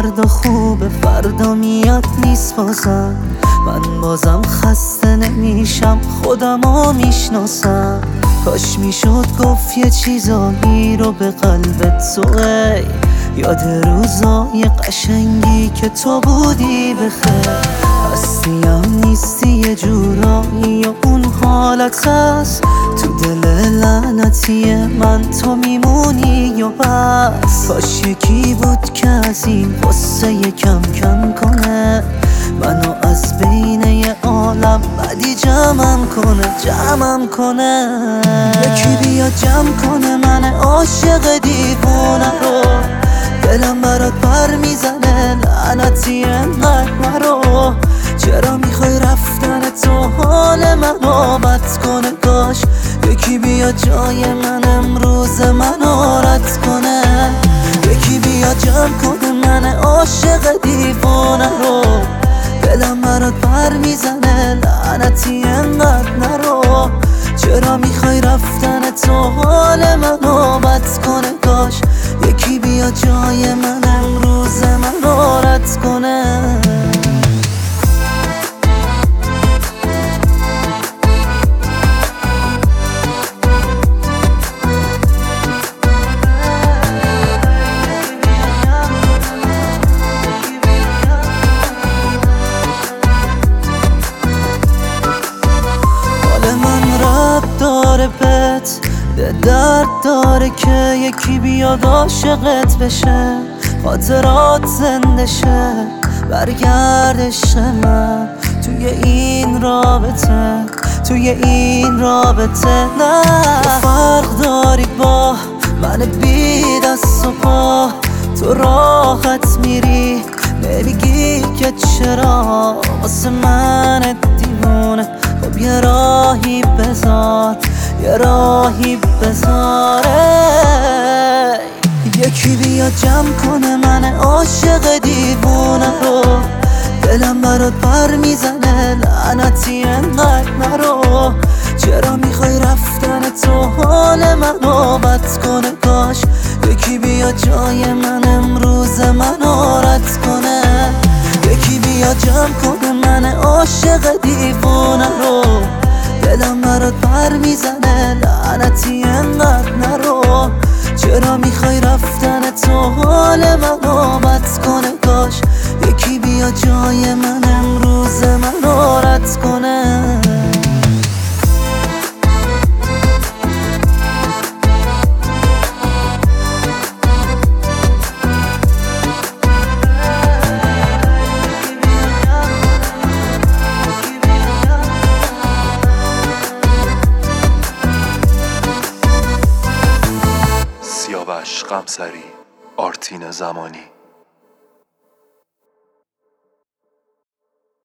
فردا خوبه، فردا میاد نیست بازم. من بازم خسته نمیشم، خودمو میشناسم. کاش میشد گفت یه چیزایی رو به قلبت تو، ای یاد روزای قشنگی که تو بودی بخیر. هستیم نیستی یه جورایی یا اون حالت هست تو دل لعنتی من، تو میمونی یا بس. کاش یکی بود که از این قصه کم کم کنه، منو از بین یه عالم بدی جمعم کنه. یکی بیا جمع کنه من عاشق دیوونه رو، دلم برات پر میزنه لعنتی انقدر نرو. چرا میخوای رفتن تو حال منو بد کنه؟ کاش یکی بیا جای من امروز منو رد کنه. یکی بیا جمع کنه من عاشق دیوونه رو، دلم برات پر میزنه لعنتی انقدر نرو. چرا میخوای رفتن تو حال منو بد کنه؟ کاش یکی بیا جای من امروز منو رد کنه. داره بهت درد داره که یکی بیاد عاشقت بشه، خاطرات زنده شه، برگردش من توی این رابطه. نه فرق داری با من بی دست و پا، تو راحت میری نمیگی که چرا واسه من دیوونه. خب یه راهی بذار یکی بیا جمع کنه من عاشق دیوونه رو، دلم برات پر میزنه لعنتی انقدر نرو. چرا میخوای رفتن تو حال منو بد کنه؟ کاش یکی بیا جای من امروز منو رد کنه. یکی بیا جمع کنه من عاشق دیوونه رو، دلم برات پر میزنه لعنتی انقدر نرو. چرا میخوای رفتن تو حال منو بد کنه؟ کاش یکی بیا جای من امروز منو رد کنه. سیاوش قمصری، آرتین زمانی.